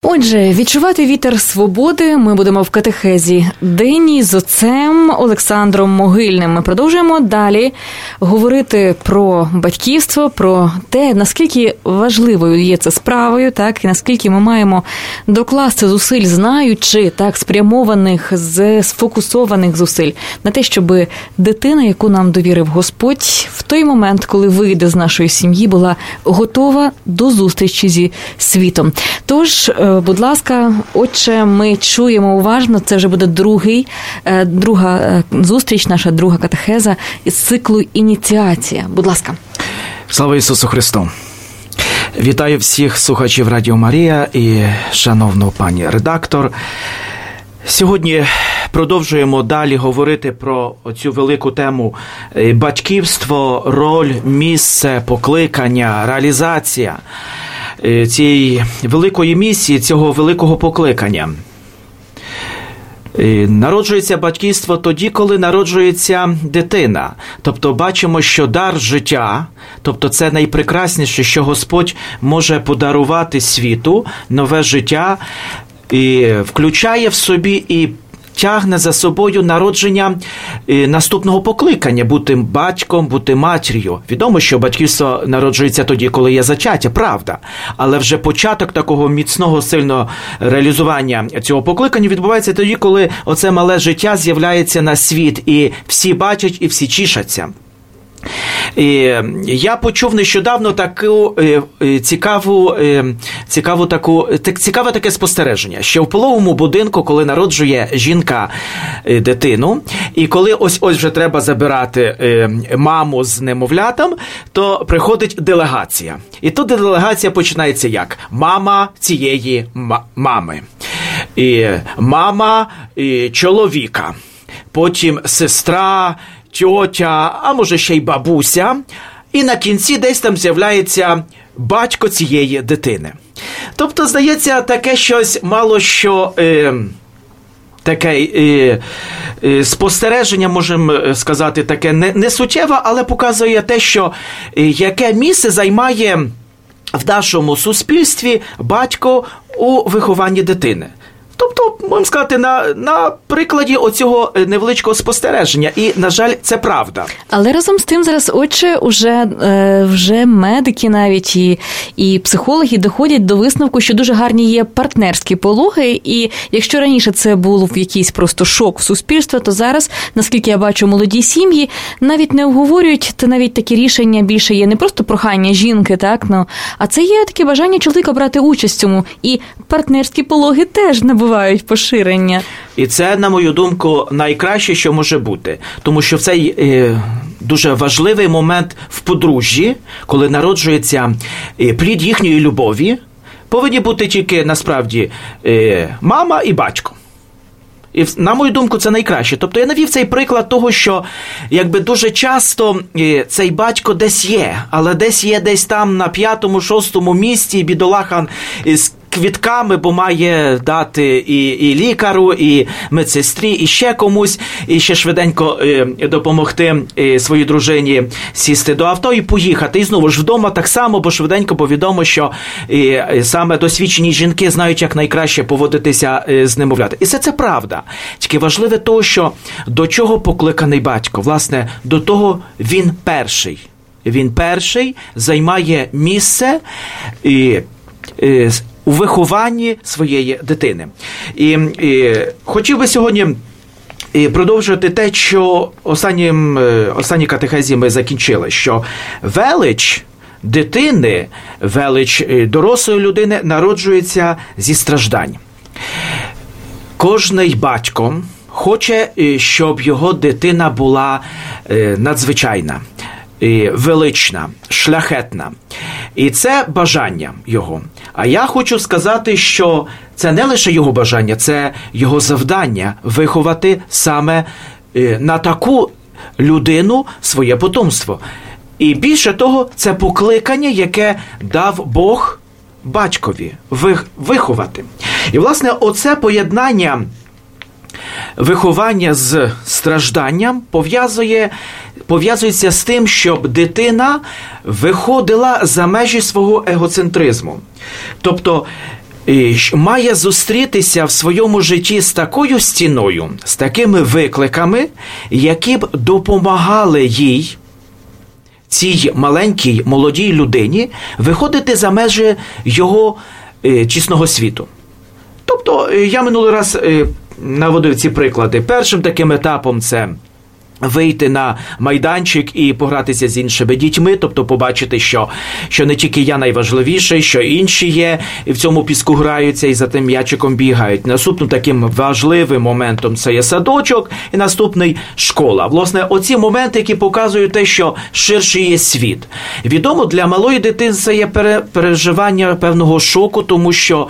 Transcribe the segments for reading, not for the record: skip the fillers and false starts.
Отже, відчувати вітер свободи ми будемо в катехезі денній з отцем Олександром Могильним. Ми продовжуємо далі говорити про батьківство, про те, наскільки важливою є це справою, так, і наскільки ми маємо докласти зусиль, знаючи, так, спрямованих, сфокусованих зусиль на те, щоб дитина, яку нам довірив Господь, в той момент, коли вийде з нашої сім'ї, була готова до зустрічі зі світом. Тож, будь ласка, отче, ми чуємо уважно, це вже буде друга зустріч, наша друга катехеза із циклу «Ініціація». Будь ласка. Слава Ісусу Христу! Вітаю всіх слухачів Радіо Марія і шановну пані редактор. Сьогодні продовжуємо далі говорити про цю велику тему батьківство, роль, місце, покликання, реалізація цієї великої місії, цього великого покликання. Народжується батьківство тоді, коли народжується дитина. Тобто бачимо, що дар життя, тобто це найпрекрасніше, що Господь може подарувати світу, нове життя, і включає в собі і тягне за собою народження наступного покликання – бути батьком, бути матір'ю. Відомо, що батьківство народжується тоді, коли є зачаття, правда. Але вже початок такого міцного, сильного реалізування цього покликання відбувається тоді, коли оце мале життя з'являється на світ, і всі бачать, і всі тішаться. І я почув нещодавно цікаве таке спостереження, що в пологовому будинку, коли народжує жінка дитину, і коли ось вже треба забирати маму з немовлятом, то приходить делегація. І тут делегація починається як? Мама цієї мами. І мама чоловіка. Потім сестра, тьотя, а може ще й бабуся, і на кінці десь там з'являється батько цієї дитини. Тобто, здається, таке щось мало що таке спостереження, можемо сказати, таке не суттєве, але показує те, що яке місце займає в нашому суспільстві батько у вихованні дитини. Тобто, можемо сказати, на прикладі оцього невеличкого спостереження. І, на жаль, це правда. Але разом з тим зараз, отче, вже медики навіть і психологи доходять до висновку, що дуже гарні є партнерські пологи. І якщо раніше це був якийсь просто шок в суспільства, то зараз, наскільки я бачу, молоді сім'ї навіть не обговорюють, та навіть такі рішення більше є не просто прохання жінки, так, а це є таке бажання чоловіка брати участь в цьому. І партнерські пологи теж набувають поширення. І це, на мою думку, найкраще, що може бути. Тому що в цей дуже важливий момент в подружжі, коли народжується плід їхньої любові, повинні бути тільки, насправді, мама і батько. І, на мою думку, це найкраще. Тобто я навів цей приклад того, що якби дуже часто цей батько десь є, але десь там на 5-му, 6-му місці бідолахан з квітками, бо має дати і лікару, і медсестрі, і ще комусь, і ще швиденько допомогти своїй дружині сісти до авто і поїхати. І знову ж вдома так само, бо швиденько, бо відомо, що саме досвідчені жінки знають, як найкраще поводитися з немовлятами. І це правда. Тільки важливе то, що до чого покликаний батько. Власне, до того він перший. Він перший займає місце у вихованні своєї дитини. І хотів би сьогодні продовжувати те, що останній катехезі ми закінчили, що велич дитини, велич дорослої людини народжується зі страждань. Кожний батько хоче, щоб його дитина була надзвичайна, велична, шляхетна. І це бажання його. А я хочу сказати, що це не лише його бажання, це його завдання виховати саме на таку людину своє потомство. І більше того, це покликання, яке дав Бог батькові виховати. І, власне, оце поєднання виховання з стражданням пов'язується з тим, щоб дитина виходила за межі свого егоцентризму. Тобто, має зустрітися в своєму житті з такою стіною, з такими викликами, які б допомагали їй, цій маленькій, молодій людині, виходити за межі його чесного світу. Тобто, я минулий раз наводив ці приклади. Першим таким етапом це вийти на майданчик і погратися з іншими дітьми, тобто побачити, що не тільки я найважливіший, що інші є, і в цьому піску граються, і за тим м'ячиком бігають. Наступним таким важливим моментом це є садочок, і наступний – школа. Власне, оці моменти, які показують те, що ширший є світ. Відомо, для малої дитини це є переживання певного шоку, тому що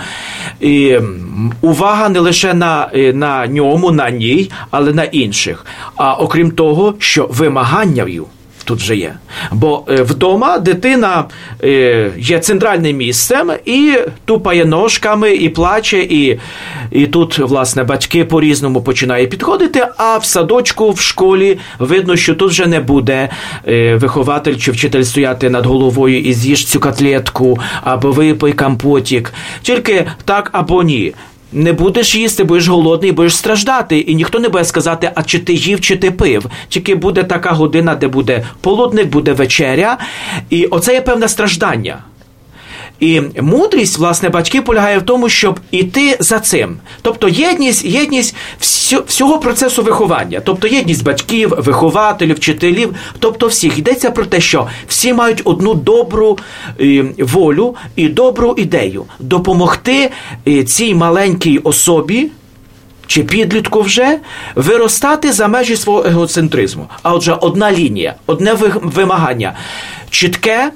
увага не лише на ньому, на ній, але на інших. А окрім того, що вимаганням тут вже є. Бо вдома дитина є центральним місцем і тупає ножками, і плаче, і тут, власне, батьки по-різному починають підходити, а в садочку, в школі видно, що тут вже не буде вихователь чи вчитель стояти над головою і з'їж цю котлетку, або випий компотик. Тільки так або ні. Не будеш їсти, будеш голодний, будеш страждати. І ніхто не буде сказати, а чи ти їв, чи ти пив. Тільки буде така година, де буде полудник, буде вечеря. І оце є певне страждання. І мудрість, власне, батьків полягає в тому, щоб іти за цим. Тобто єдність всього процесу виховання. Тобто єдність батьків, вихователів, вчителів, тобто всіх. Йдеться про те, що всі мають одну добру волю і добру ідею. Допомогти цій маленькій особі, чи підлітку вже, виростати за межі свого егоцентризму. А отже, одна лінія, одне вимагання. Чітке,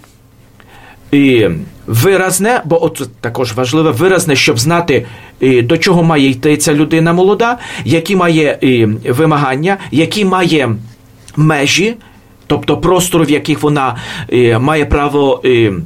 і виразне, бо от також важливе виразне, щоб знати, до чого має йти ця людина молода, які має вимагання, які має межі, тобто простору, в яких вона має право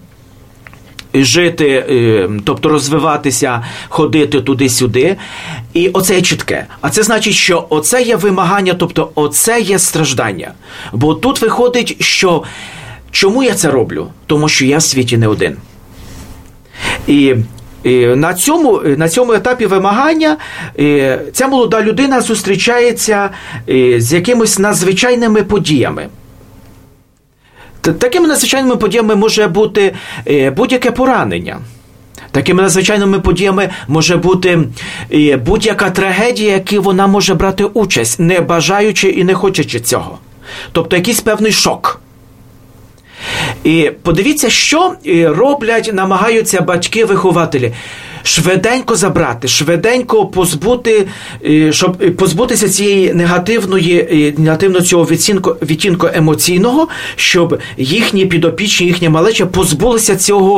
жити, тобто розвиватися, ходити туди-сюди. І оце є чітке. А це значить, що оце є вимагання, тобто оце є страждання. Бо тут виходить, що чому я це роблю? Тому що я в світі не один. І на цьому етапі вимагання ця молода людина зустрічається з якимись надзвичайними подіями. Такими надзвичайними подіями може бути будь-яке поранення. Такими надзвичайними подіями може бути будь-яка трагедія, в якій вона може брати участь, не бажаючи і не хочучи цього. Тобто якийсь певний шок. І подивіться, що роблять, намагаються батьки-вихователі. Швиденько забрати, швиденько щоб позбутися цієї негативного цього відтінку емоційного, щоб їхні підопічні, їхня малеча позбулися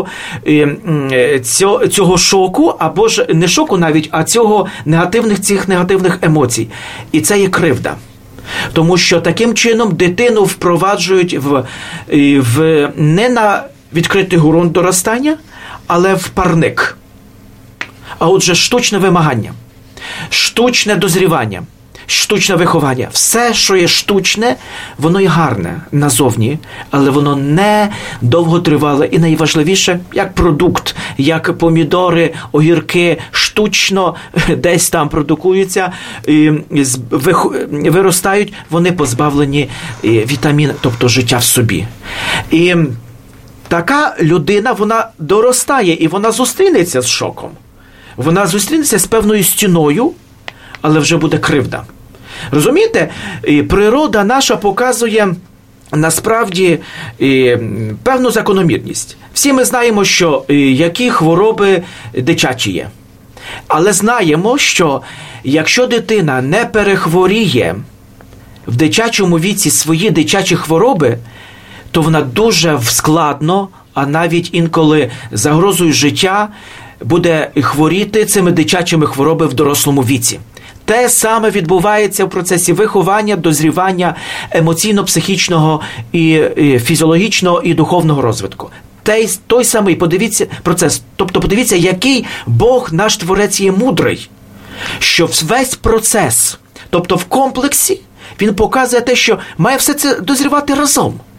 цього шоку, або ж не шоку навіть, а цих негативних емоцій. І це є кривда. Тому що таким чином дитину впроваджують не на відкритий ґрунт доростання, але в парник. А отже, штучне вимагання, штучне дозрівання, штучне виховання. Все, що є штучне, воно є гарне назовні, але воно не довготривале. І найважливіше, як продукт, як помідори, огірки, штучно десь там продукуються, виростають, вони позбавлені вітамін, тобто життя в собі. І така людина, вона доростає, і вона зустрінеться з шоком. Вона зустрінеться з певною стіною, але вже буде кривда. Розумієте? Природа наша показує насправді певну закономірність. Всі ми знаємо, що які хвороби дитячі є. Але знаємо, що якщо дитина не перехворіє в дитячому віці свої дитячі хвороби, то вона дуже складно, а навіть інколи загрозою життя буде хворіти цими дитячими хворобами в дорослому віці. Те саме відбувається в процесі виховання, дозрівання емоційно-психічного, і фізіологічного і духовного розвитку. Той самий процес. Тобто подивіться, який Бог, наш Творець, є мудрий, що весь процес, тобто в комплексі, він показує те, що має все це дозрівати разом.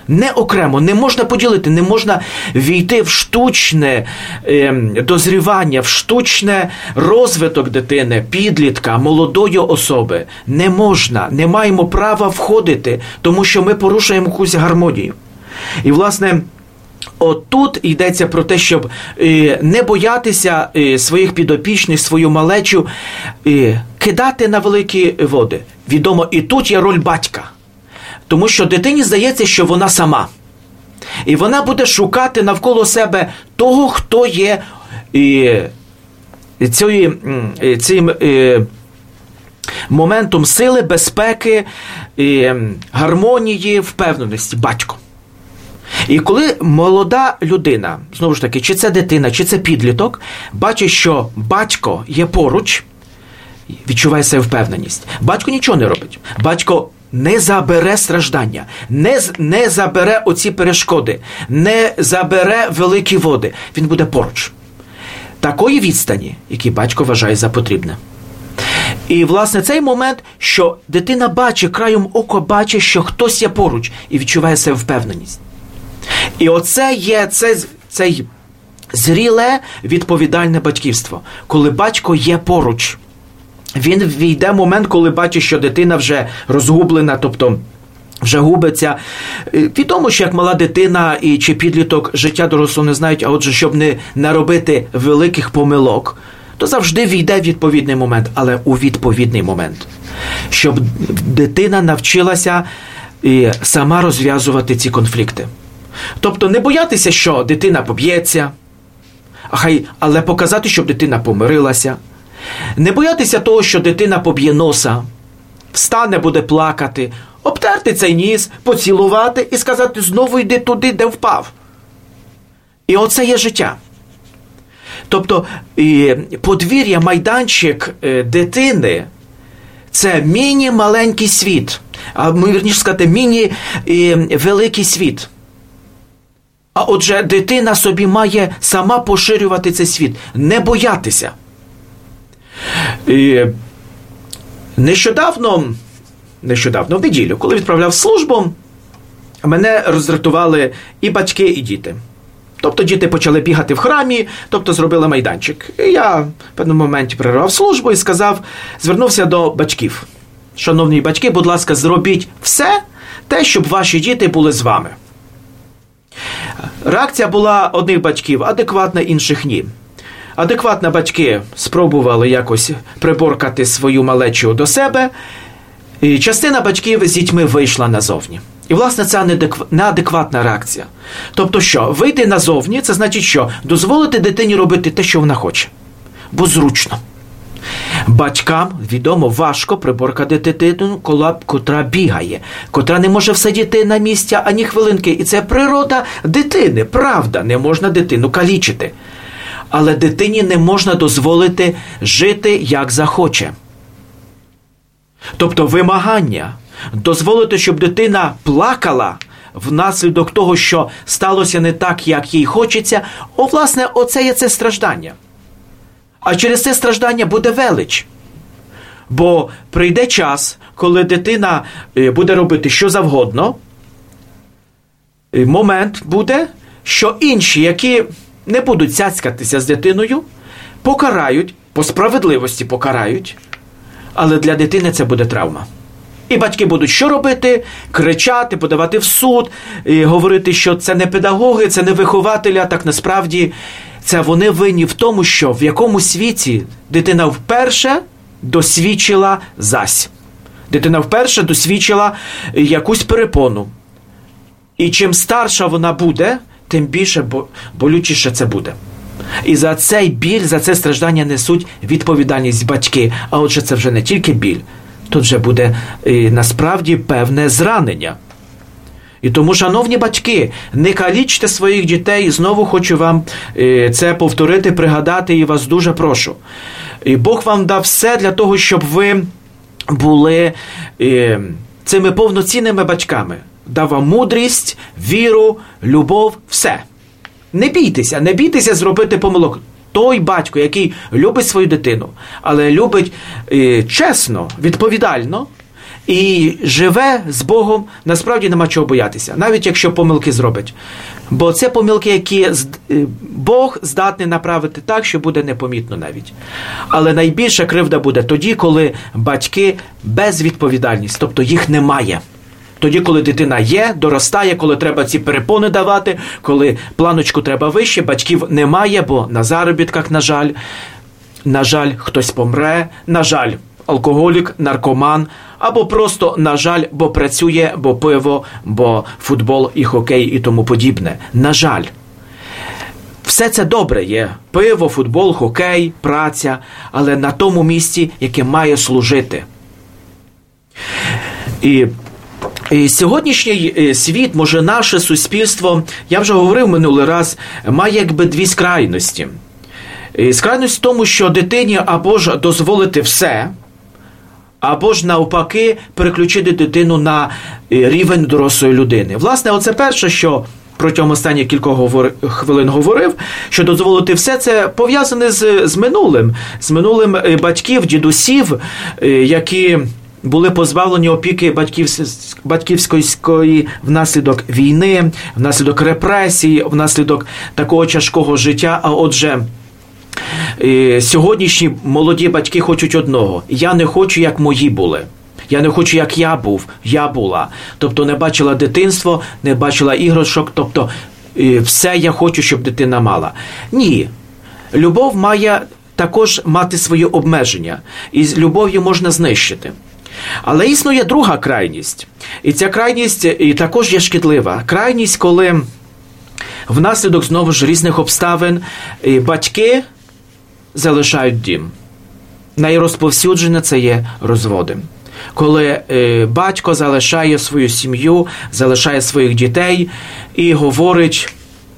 Не окремо, не можна поділити, не можна війти в штучне дозрівання, в штучне розвиток дитини, підлітка, молодої особи. Не можна, не маємо права входити, тому що ми порушуємо якусь гармонію. І, власне, отут йдеться про те, щоб не боятися своїх підопічних, свою малечу кидати на великі води. Відомо, і тут є роль батька. Тому що дитині здається, що вона сама. І вона буде шукати навколо себе того, хто є цим моментом сили, безпеки, гармонії, впевненості, батько. І коли молода людина, знову ж таки, чи це дитина, чи це підліток, бачить, що батько є поруч, відчуває себе впевненість. Батько нічого не робить. Батько не забере страждання, не забере оці перешкоди, не забере великі води. Він буде поруч. Такої відстані, які батько вважає за потрібне. І, власне, цей момент, що дитина бачить, краєм ока бачить, що хтось є поруч і відчуває себе впевненість. І оце є цей зріле, відповідальне батьківство, коли батько є поруч. Він війде момент, коли бачить, що дитина вже розгублена, тобто вже губиться. Відомо, що як мала дитина і чи підліток життя дорослого не знають, а отже, щоб не наробити великих помилок, то завжди війде відповідний момент, але у відповідний момент. Щоб дитина навчилася сама розв'язувати ці конфлікти. Тобто не боятися, що дитина поб'ється, але показати, щоб дитина помирилася. Не боятися того, що дитина поб'є носа, встане, буде плакати, обтерти цей ніс, поцілувати і сказати, знову йди туди, де впав. І оце є життя. Тобто подвір'я, майданчик дитини – це міні-маленький світ, а ми, вірніше сказати, міні-великий світ. А отже, дитина собі має сама поширювати цей світ, не боятися. І нещодавно, в неділю, коли відправляв службу, мене роздратували і батьки, і діти. Тобто діти почали бігати в храмі, тобто зробили майданчик. І я в певному моменті перервав службу і звернувся до батьків. Шановні батьки, будь ласка, зробіть все те, щоб ваші діти були з вами. Реакція була одних батьків адекватна, інших ні. Адекватно батьки спробували якось приборкати свою малечу до себе, і частина батьків з дітьми вийшла назовні. І, власне, це неадекватна реакція. Тобто що? Вийти назовні – це значить що? Дозволити дитині робити те, що вона хоче. Бо зручно. Батькам, відомо, важко приборкати дитину, котра бігає, котра не може всидіти на місці ані хвилинки. І це природа дитини, правда, не можна дитину калічити. Але дитині не можна дозволити жити, як захоче. Тобто вимагання дозволити, щоб дитина плакала внаслідок того, що сталося не так, як їй хочеться, власне, оце є це страждання. А через це страждання буде велич. Бо прийде час, коли дитина буде робити що завгодно, момент буде, що інші, які не будуть цяцькатися з дитиною, покарають, по справедливості покарають, але для дитини це буде травма. І батьки будуть що робити? Кричати, подавати в суд, і говорити, що це не педагоги, це не вихователі, а так насправді це вони винні в тому, що в якому світі дитина вперше досвідчила зась. Дитина вперше досвідчила якусь перепону. І чим старша вона буде, тим більше болючіше це буде. І за цей біль, за це страждання несуть відповідальність батьки. А отже, це вже не тільки біль, тут вже буде насправді певне зранення. І тому, шановні батьки, не калічте своїх дітей. Знову хочу вам це повторити, пригадати, і вас дуже прошу. І Бог вам дав все для того, щоб ви були цими повноцінними батьками. Дав вам мудрість, віру, любов, все. Не бійтеся зробити помилок. Той батько, який любить свою дитину, але любить чесно, відповідально, і живе з Богом, насправді нема чого боятися, навіть якщо помилки зробить. Бо це помилки, які Бог здатний направити так, що буде непомітно навіть. Але найбільша кривда буде тоді, коли батьки безвідповідальність, тобто їх немає. Тоді, коли дитина є, доростає, коли треба ці перепони давати, коли планочку треба вище, батьків немає, бо на заробітках, на жаль, хтось помре, на жаль, алкоголік, наркоман, або просто, на жаль, бо працює, бо пиво, бо футбол і хокей і тому подібне. На жаль. Все це добре є. Пиво, футбол, хокей, праця, але на тому місці, яке має служити. І сьогоднішній світ, може наше суспільство, я вже говорив минулий раз, має якби дві скрайності. Скрайність в тому, що дитині або ж дозволити все, або ж навпаки переключити дитину на рівень дорослої людини. Власне, оце перше, що протягом останніх кількох хвилин говорив, що дозволити все, це пов'язане з минулим батьків, дідусів, які були позбавлені опіки батьківської внаслідок війни, внаслідок репресій, внаслідок такого тяжкого життя. А отже, сьогоднішні молоді батьки хочуть одного. Я не хочу, як мої були. Я не хочу, як я була. Тобто не бачила дитинство, не бачила іграшок, тобто все я хочу, щоб дитина мала. Ні. Любов має також мати свої обмеження. І з любов'ю можна знищити. Але існує друга крайність. І ця крайність також є шкідлива. Крайність, коли внаслідок, знову ж, різних обставин батьки залишають дім. Найрозповсюджене це є розводи. Коли батько залишає свою сім'ю, залишає своїх дітей і говорить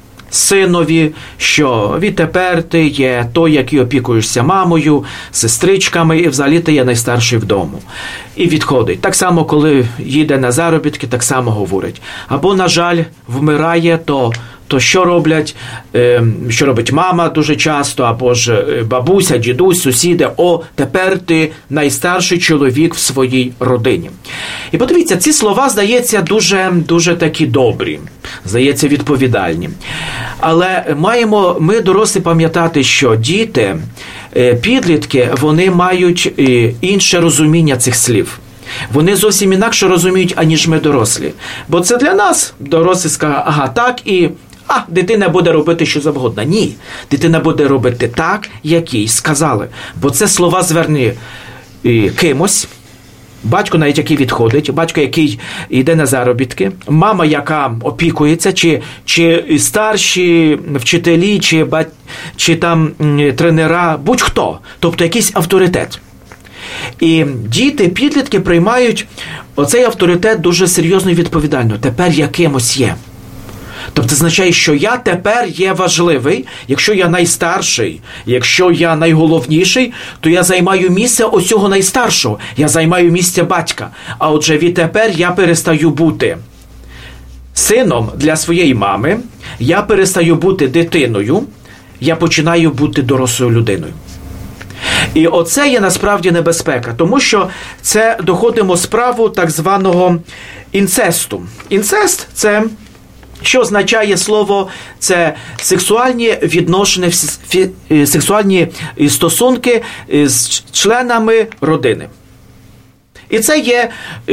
синові, що відтепер ти є той, який опікуєшся мамою, сестричками, і взагалі ти є найстарший вдома. І відходить. Так само, коли їде на заробітки, так само говорить. Або, на жаль, вмирає, то що роблять? Що робить мама дуже часто, або ж бабуся, дідусь, сусіди. Тепер ти найстарший чоловік в своїй родині. І подивіться, ці слова, здається, дуже такі добрі, здається, відповідальні. Але ми, дорослі, пам'ятати, що діти, підлітки, вони мають інше розуміння цих слів. Вони зовсім інакше розуміють, аніж ми, дорослі. Бо це для нас, дорослі, скажуть, ага, так, і дитина буде робити що завгодно. Ні, дитина буде робити так, як їй сказали. Бо це слова звернені кимось, батько, навіть який відходить, батько, який йде на заробітки, мама, яка опікується, чи старші вчителі, чи там тренера, будь-хто, тобто якийсь авторитет. І діти, підлітки приймають оцей авторитет дуже серйозно і відповідально. Тепер я кимось є. Тобто це означає, що я тепер є важливий, якщо я найстарший, якщо я найголовніший, то я займаю місце оцього найстаршого, я займаю місце батька. А отже, відтепер я перестаю бути сином для своєї мами, я перестаю бути дитиною, я починаю бути дорослою людиною. І оце є насправді небезпека, тому що це доходимо справу так званого інцесту. Інцест – це, що означає слово, це сексуальні відношення, сексуальні стосунки з членами родини. І це є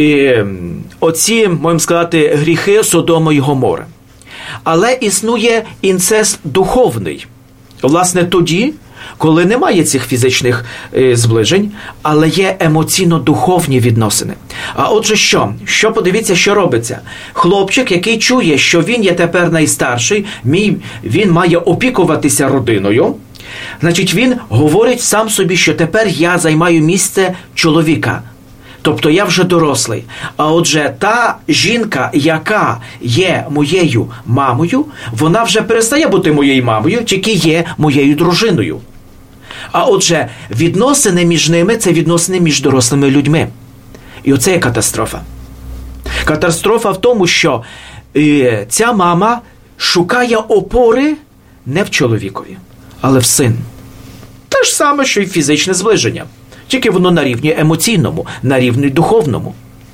оці, можемо сказати, гріхи Содома і Гомори. Але існує інцест духовний. Власне, тоді, коли немає цих фізичних зближень, але є емоційно-духовні відносини. А отже що? Подивіться, що робиться. Хлопчик, який чує, що він є тепер найстарший, він має опікуватися родиною, значить він говорить сам собі, що тепер я займаю місце чоловіка. Тобто я вже дорослий. А отже, та жінка, яка є моєю мамою, вона вже перестає бути моєю мамою, тільки є моєю дружиною. А отже, відносини між ними – це відносини між дорослими людьми. І оце є катастрофа. Катастрофа в тому, що ця мама шукає опори не в чоловікові, але в син. Те ж саме, що і фізичне зближення. Тільки воно на рівні емоційному, на рівні духовному.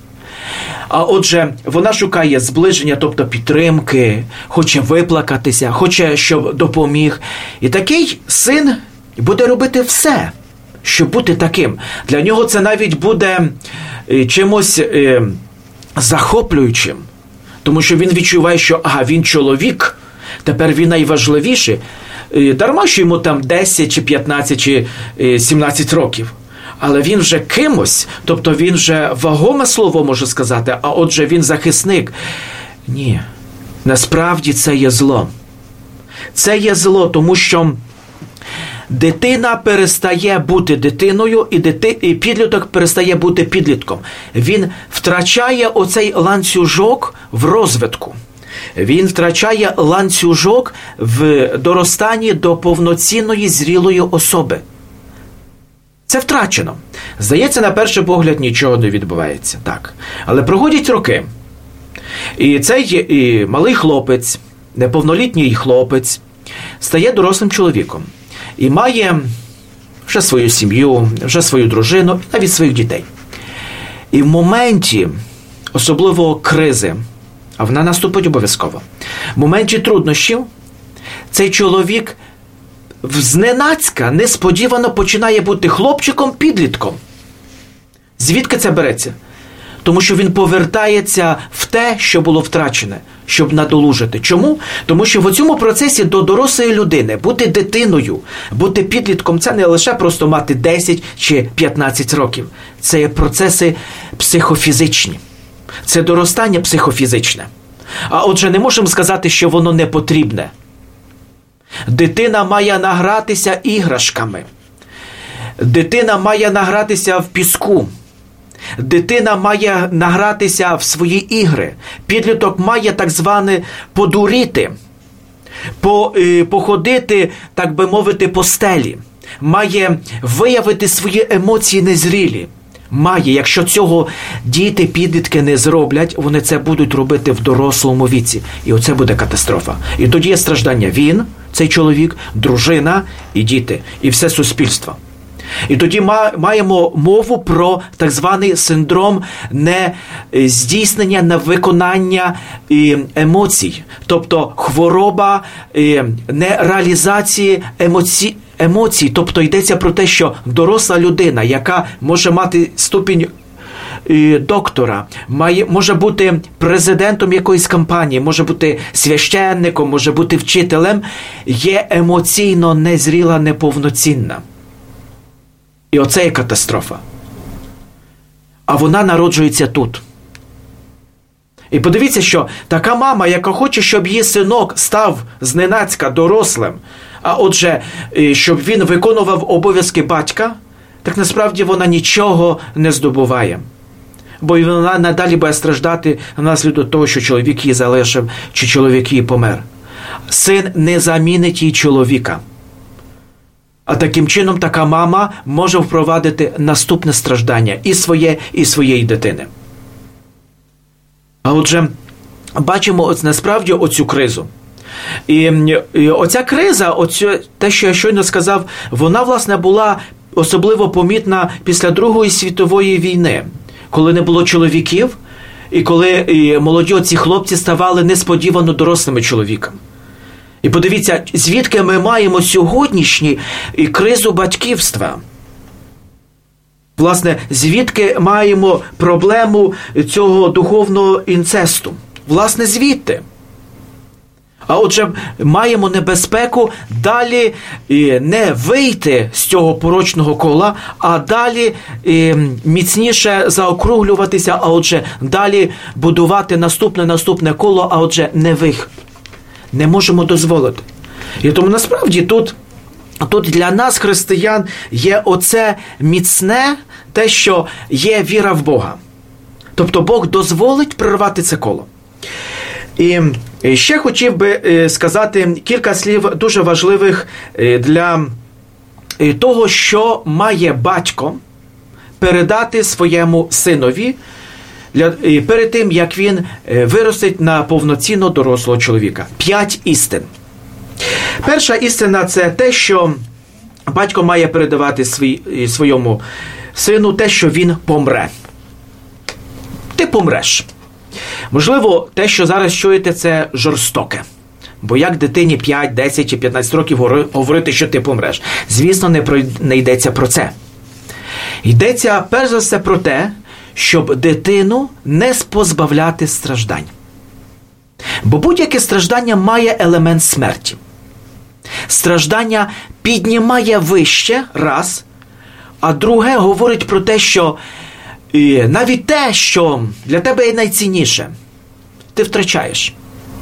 А отже, вона шукає зближення, тобто підтримки, хоче виплакатися, хоче, щоб допоміг. І такий син буде робити все, щоб бути таким. Для нього це навіть буде чимось захоплюючим, тому що він відчуває, що він чоловік, тепер він найважливіший. Дарма, що йому там 10, чи 15, чи 17 років. Але він вже кимось, тобто він вже вагоме слово може сказати, а отже він захисник. Ні, насправді це є зло. Це є зло, тому що дитина перестає бути дитиною, і підліток перестає бути підлітком. Він втрачає оцей ланцюжок в розвитку. Він втрачає ланцюжок в доростанні до повноцінної зрілої особи. Це втрачено. Здається, на перший погляд нічого не відбувається. Так. Але проходять роки. І цей малий хлопець, неповнолітній хлопець, стає дорослим чоловіком. І має вже свою сім'ю, вже свою дружину, навіть своїх дітей. І в моменті, особливо кризи, а вона наступить обов'язково, в моменті труднощів, цей чоловік зненацька, несподівано починає бути хлопчиком-підлітком. Звідки це береться? Тому що він повертається в те, що було втрачене, щоб надолужити. Чому? Тому що в цьому процесі до дорослої людини бути дитиною, бути підлітком – це не лише просто мати 10 чи 15 років. Це є процеси психофізичні. Це доростання психофізичне. А отже, не можемо сказати, що воно не потрібне. Дитина має награтися іграшками. Дитина має награтися в піску. Дитина має награтися в свої ігри. Підліток має так зване подуріти, походити, так би мовити, по стелі. Має виявити свої емоції незрілі. Має, якщо цього діти, підлітки не зроблять, вони це будуть робити в дорослому віці. І оце буде катастрофа. І тоді є страждання він, цей чоловік, дружина і діти, і все суспільство. І тоді маємо мову про так званий синдром нездійснення, невиконання емоцій. Тобто хвороба нереалізації емоцій. Тобто йдеться про те, що доросла людина, яка може мати ступінь доктора, може бути президентом якоїсь кампанії, може бути священником, може бути вчителем, є емоційно незріла, неповноцінна. І оце є катастрофа. А вона народжується тут. І подивіться, що така мама, яка хоче, щоб її синок став зненацька дорослим, а отже, щоб він виконував обов'язки батька, так насправді вона нічого не здобуває. Бо вона надалі буде страждати внаслідок того, що чоловік її залишив, чи чоловік її помер. Син не замінить їй чоловіка. А таким чином така мама може впровадити наступне страждання і своє, і своєї дитини. А отже, бачимо насправді оцю кризу. І оця криза, те, що я щойно сказав, вона, власне, була особливо помітна після Другої світової війни, коли не було чоловіків, і коли молоді оці хлопці ставали несподівано дорослими чоловіками. І подивіться, звідки ми маємо сьогоднішню кризу батьківства. Власне, звідки маємо проблему цього духовного інцесту? Власне, звідти. А отже, маємо небезпеку далі не вийти з цього порочного кола, а далі міцніше заокруглюватися, а отже, далі будувати наступне коло, а отже, не вихід. Не можемо дозволити. І тому насправді тут для нас, християн, є оце міцне, те, що є віра в Бога. Тобто Бог дозволить прервати це коло. І ще хотів би сказати кілька слів дуже важливих для того, що має батько передати своєму синові перед тим, як він виростить на повноцінно дорослого чоловіка. 5 істин. Перша істина – це те, що батько має передавати своєму сину, те, що він помре. Ти помреш. Можливо, те, що зараз чуєте, це жорстоке. Бо як дитині 5, 10 чи 15 років говорити, що ти помреш? Звісно, не йдеться про це. Йдеться, перш за все, про те, щоб дитину не позбавляти страждань. Бо будь-яке страждання має елемент смерті. Страждання піднімає вище, раз, а друге говорить про те, що навіть те, що для тебе є найцінніше, ти втрачаєш.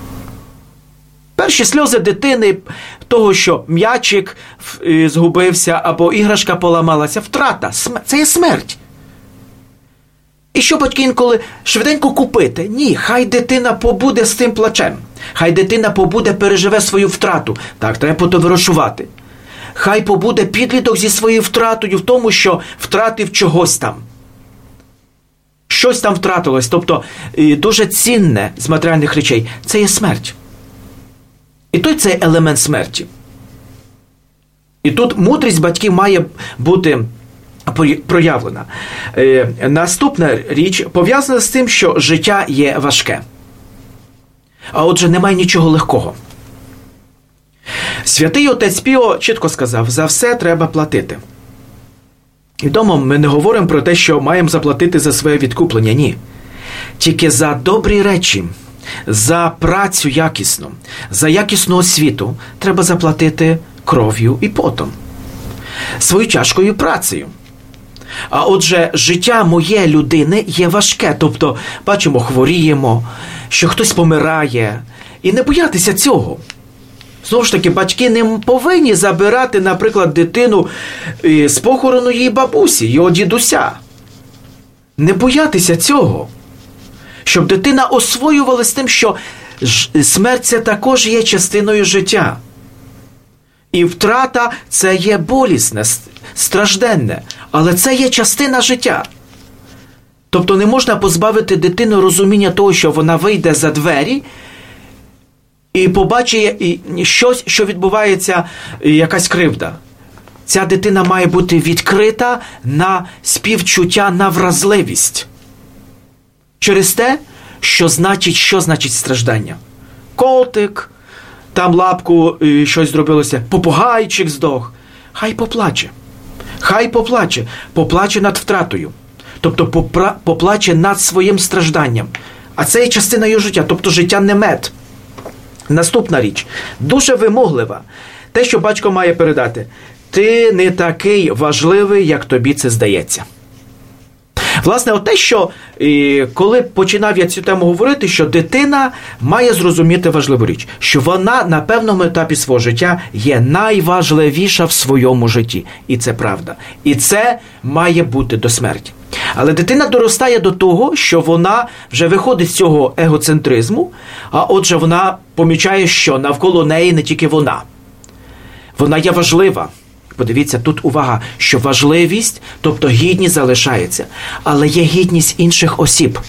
Перші сльози дитини, того, що м'ячик згубився або іграшка поламалася, втрата, це є смерть. І що батьки інколи швиденько купити? Ні, хай дитина побуде з тим плачем. Хай дитина побуде, переживе свою втрату. Так, треба потоваришувати. Хай побуде підліток зі своєю втратою в тому, що втратив чогось там. Щось там втратилось. Тобто, дуже цінне з матеріальних речей – це є смерть. І той це елемент смерті. І тут мудрість батьків має бути проявлена. Наступна річ пов'язана з тим, що життя є важке. А отже, немає нічого легкого. Святий отець Піо чітко сказав, за все треба платити. І вдома ми не говоримо про те, що маємо заплатити за своє відкуплення. Ні. Тільки за добрі речі, за працю якісну, за якісну освіту треба заплатити кров'ю і потом. Своєю тяжкою працею. А отже, життя моє людини є важке. Тобто, бачимо, хворіємо, що хтось помирає. І не боятися цього. Знову ж таки, батьки не повинні забирати, наприклад, дитину з похорону її бабусі, його дідуся. Не боятися цього. Щоб дитина освоювалася з тим, що смерть – це також є частиною життя. І втрата – це є болісне, стражденне, але це є частина життя. Тобто не можна позбавити дитину розуміння того, що вона вийде за двері і побачить щось, що відбувається, якась кривда. Ця дитина має бути відкрита на співчуття, на вразливість. Через те, що значить страждання. Котик, там лапку щось зробилося, попугайчик здох. Хай поплаче. Хай поплаче. Поплаче над втратою. Тобто поплаче над своїм стражданням. А це є частина його життя. Тобто життя не мед. Наступна річ. Дуже вимоглива. Те, що батько має передати. Ти не такий важливий, як тобі це здається. Власне, от те, що коли починав я цю тему говорити, що дитина має зрозуміти важливу річ, що вона на певному етапі свого життя є найважливіша в своєму житті. І це правда. І це має бути до смерті. Але дитина доростає до того, що вона вже виходить з цього егоцентризму, а отже вона помічає, що навколо неї не тільки вона. Вона є важлива. Подивіться, тут увага, що важливість, тобто гідність залишається, але є гідність інших осіб.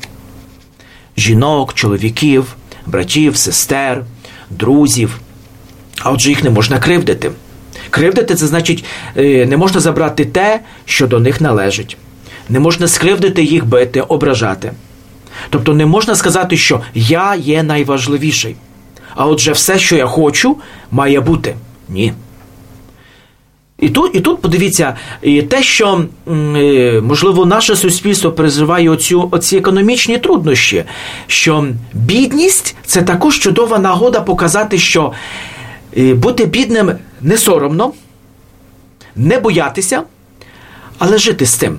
Жінок, чоловіків, братів, сестер, друзів. А отже їх не можна кривдити. Кривдити – це значить, не можна забрати те, що до них належить. Не можна скривдити їх, бити, ображати. Тобто не можна сказати, що я є найважливіший. А отже все, що я хочу, має бути. Ні. І тут, подивіться, те, що, можливо, наше суспільство переживає оці економічні труднощі, що бідність – це також чудова нагода показати, що бути бідним не соромно, не боятися, але жити з цим.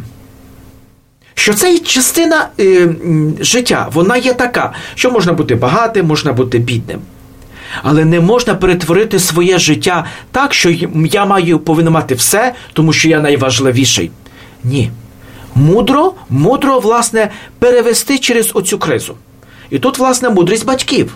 Що це частина життя, вона є така, що можна бути багатим, можна бути бідним. Але не можна перетворити своє життя так, що я повинен мати все, тому що я найважливіший. Ні. Мудро, власне, перевести через оцю кризу. І тут, власне, мудрість батьків.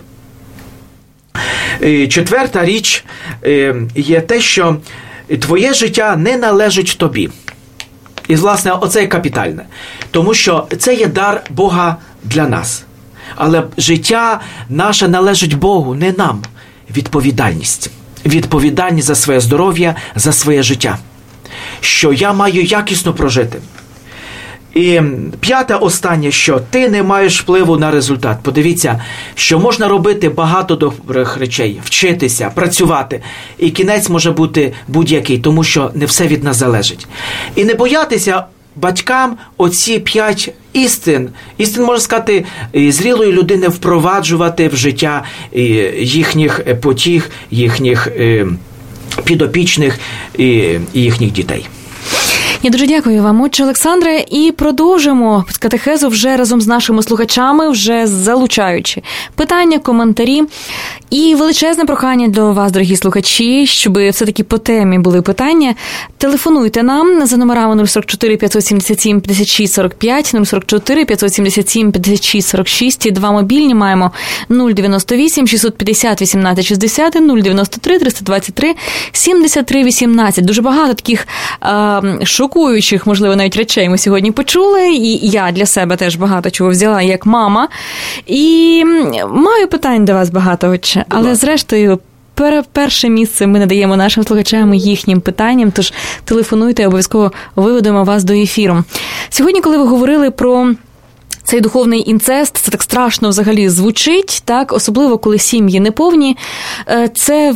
Четверта річ є те, що твоє життя не належить тобі. І, власне, оце є капітальне. Тому що це є дар Бога для нас. Але життя наше належить Богу, не нам. Відповідальність. Відповідальність за своє здоров'я, за своє життя. Що я маю якісно прожити. І п'яте, останнє, що ти не маєш впливу на результат. Подивіться, що можна робити багато добрих речей, вчитися, працювати. І кінець може бути будь-який, тому що не все від нас залежить. І не боятися батькам оці 5 істин, можна сказати, зрілої людини впроваджувати в життя їхніх потіг, їхніх підопічних і їхніх дітей. Я дуже дякую вам, отче Олександре, і продовжимо катехезу вже разом з нашими слухачами, вже залучаючи питання, коментарі. І величезне прохання до вас, дорогі слухачі, щоб все-таки по темі були питання. Телефонуйте нам за номерами 044 577 56 45, 044 577 56 46, і 2 мобільні маємо 098 650 18 60 і 093 323 73 18. Дуже багато таких шокуючих, можливо, навіть речей ми сьогодні почули, і я для себе теж багато чого взяла як мама. І маю питань до вас багато, отче, але зрештою перше місце ми надаємо нашим слухачам їхнім питанням, тож телефонуйте, обов'язково виведемо вас до ефіру. Сьогодні, коли ви говорили про цей духовний інцест, це так страшно взагалі звучить, так, особливо коли сім'ї неповні, це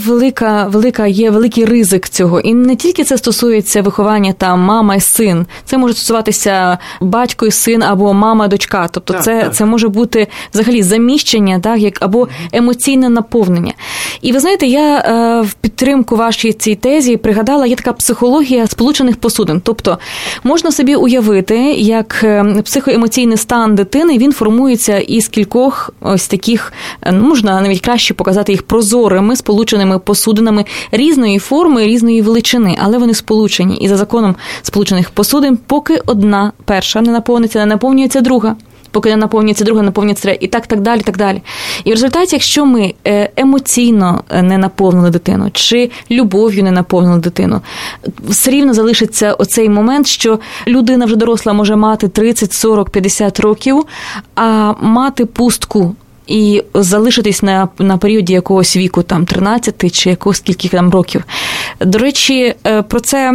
є великий ризик цього. І не тільки це стосується виховання там мама і син, це може стосуватися батько і син або мама-дочка, тобто це може бути взагалі заміщення, так, або емоційне наповнення. І ви знаєте, я в підтримку вашій цій тезі пригадала, є така психологія сполучених посудин, тобто можна собі уявити, як психоемоційний стан дитини, він формується із кількох ось таких, можна навіть краще показати їх прозорими, сполученими посудинами різної форми, різної величини, але вони сполучені. І за законом сполучених посудин, поки одна перша не наповниться, не наповнюється друга. Поки не наповнюється друга, наповнюється третя, і так далі, так далі. І в результаті, якщо ми емоційно не наповнили дитину, чи любов'ю не наповнили дитину, все рівно залишиться оцей момент, що людина вже доросла може мати 30, 40, 50 років, а мати пустку і залишитись на періоді якогось віку, там, 13 чи якогось скільки там років. До речі, про це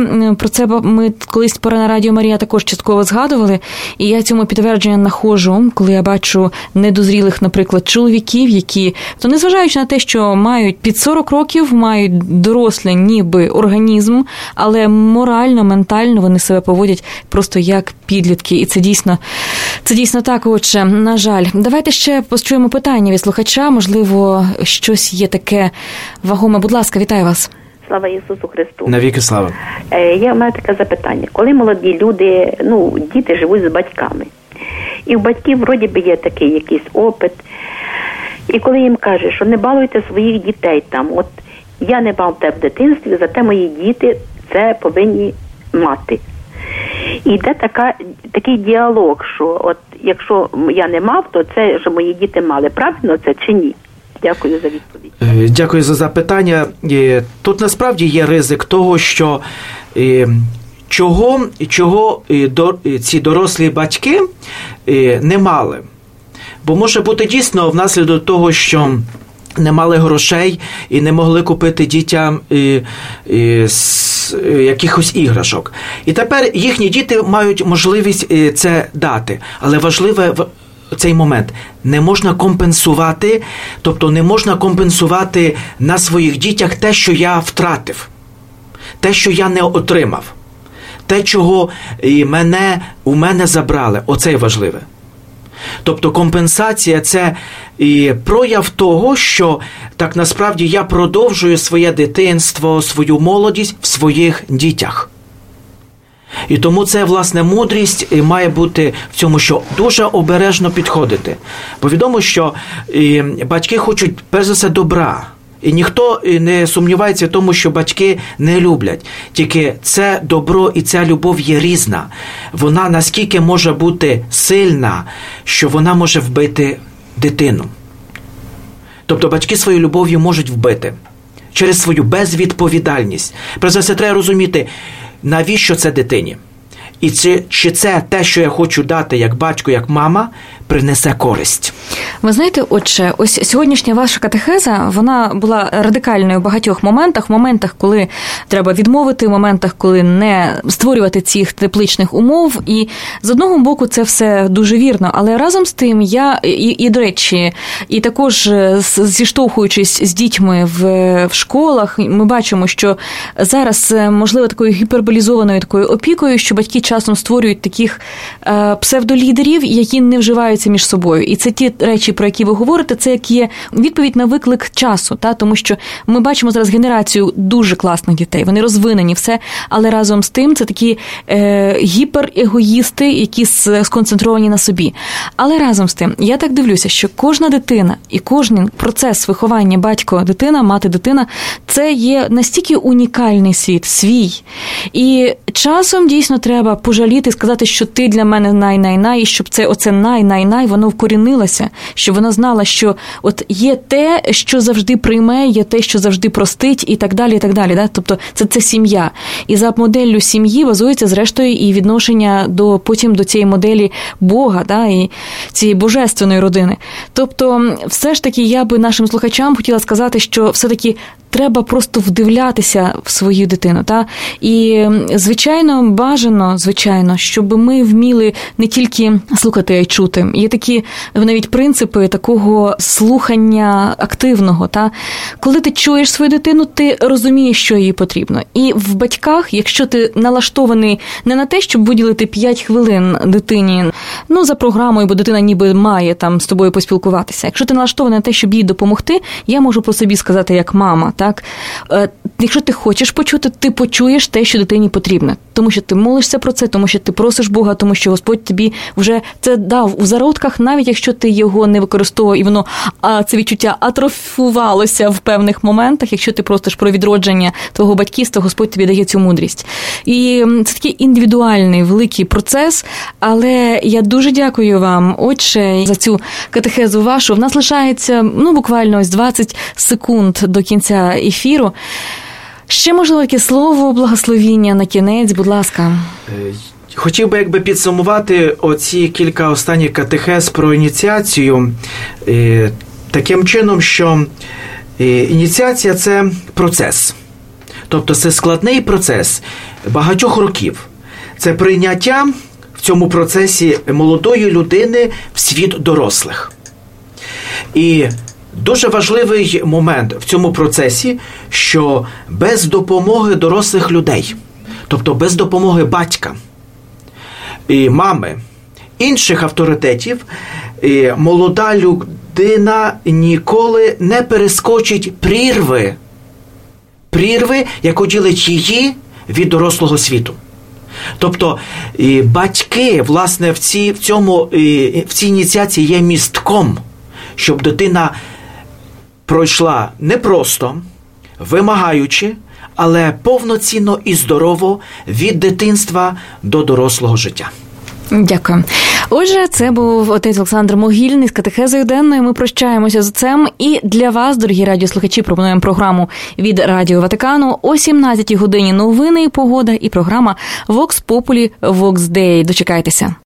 ми колись на Радіо Марія також частково згадували, і я цьому підтвердження знаходжу, коли я бачу недозрілих, наприклад, чоловіків, які, то незважаючи на те, що мають під 40 років, мають дорослий ніби організм, але морально, ментально вони себе поводять просто як підлітки. І це дійсно так, отже, на жаль. Давайте ще почуємо питання від слухача, можливо, щось є таке вагоме. Будь ласка, вітаю вас. Слава Ісусу Христу. Навіки слава. У мене таке запитання. Коли молоді люди, діти живуть з батьками, і в батьків вроді би є такий якийсь опит, і коли їм кажуть, що не балуйте своїх дітей там, от я не мав те в дитинстві, зате мої діти це повинні мати. І йде такий діалог, що от якщо я не мав, то це, що мої діти мали. Правильно це чи ні? Дякую за відповідь. Дякую за запитання. Тут насправді є ризик того, що чого ці дорослі батьки не мали. Бо може бути дійсно внаслідок того, що не мали грошей і не могли купити дітям якихось іграшок. І тепер їхні діти мають можливість це дати. Але важливе цей момент. Не можна компенсувати, тобто не можна компенсувати на своїх дітях те, що я втратив, те, що я не отримав, те, чого у мене забрали. Оце важливе. Тобто компенсація – це прояв того, що так насправді я продовжую своє дитинство, свою молодість в своїх дітях. І тому це, власне, мудрість має бути в цьому, що дуже обережно підходити. Бо відомо, що батьки хочуть, перш за все, добра. І ніхто не сумнівається в тому, що батьки не люблять. Тільки це добро і ця любов є різна. Вона наскільки може бути сильна, що вона може вбити дитину. Тобто батьки своєю любов'ю можуть вбити через свою безвідповідальність. Перш за все, треба розуміти, навіщо це дитині? і чи це те, що я хочу дати як батько, як мама, принесе користь. Ви знаєте, отче, ось сьогоднішня ваша катехеза, вона була радикальною в багатьох моментах, коли треба відмовити, в моментах, коли не створювати цих тепличних умов. І з одного боку це все дуже вірно, але разом з тим я, і до речі, і також зіштовхуючись з дітьми в школах, ми бачимо, що зараз, можливо, такою гіперболізованою такою опікою, що батьки часом створюють таких псевдолідерів, які не вживаються між собою. І це ті речі, про які ви говорите, це як є відповідь на виклик часу, тому що ми бачимо зараз генерацію дуже класних дітей, вони розвинені, все, але разом з тим це такі гіперегоїсти, які сконцентровані на собі. Але разом з тим, я так дивлюся, що кожна дитина і кожен процес виховання батько-дитина, мати-дитина, це є настільки унікальний світ, свій. І часом дійсно треба пожаліти, сказати, що ти для мене най-най-най, і щоб оце най-най-най, воно вкорінилося, щоб вона знала, що от є те, що завжди прийме, є те, що завжди простить, і так далі, і так далі. Да? Тобто це сім'я. І за моделлю сім'ї базується, зрештою, і відношення потім до цієї моделі Бога, да? І цієї божественної родини. Тобто, все ж таки, я би нашим слухачам хотіла сказати, що все-таки треба просто вдивлятися в свою дитину. Та? І, звичайно, бажано, щоб ми вміли не тільки слухати, а й чути. Є такі навіть принципи такого слухання активного. Та? Коли ти чуєш свою дитину, ти розумієш, що їй потрібно. І в батьках, якщо ти налаштований не на те, щоб виділити 5 хвилин дитині, за програмою, бо дитина ніби має там з тобою поспілкуватися. Якщо ти налаштований на те, щоб їй допомогти, я можу про собі сказати як мама, так? Якщо ти хочеш почути, ти почуєш те, що дитині потрібно. Тому що ти молишся про це, тому що ти просиш Бога, тому що Господь тобі вже це дав у зародках, навіть якщо ти його не використовував, і воно, це відчуття атрофувалося в певних моментах, якщо ти просиш про відродження твого батьківства, Господь тобі дає цю мудрість. І це такий індивідуальний, великий процес, але я дуже дякую вам, отче, за цю катехезу вашу. В нас лишається, буквально ось 20 секунд до кінця ефіру. Ще, можливо, яке слово, благословіння на кінець, будь ласка. Хотів би підсумувати оці кілька останніх катехез про ініціацію таким чином, що ініціація – це процес. Тобто це складний процес багатьох років. Це прийняття в цьому процесі молодої людини в світ дорослих. І дуже важливий момент в цьому процесі, що без допомоги дорослих людей, тобто без допомоги батька і мами, інших авторитетів, молода людина ніколи не перескочить прірви, яку ділить її від дорослого світу. Тобто батьки, власне, в цій ініціації є містком, щоб дитина пройшла не просто, вимагаючи, але повноцінно і здорово від дитинства до дорослого життя. Дякую. Отже, це був отець Олександр Могильний з катехезою денною. Ми прощаємося з отцем. І для вас, дорогі радіослухачі, пропонуємо програму від Радіо Ватикану о 17-й годині новини і погода і програма Vox Populi Vox Dei. Дочекайтеся.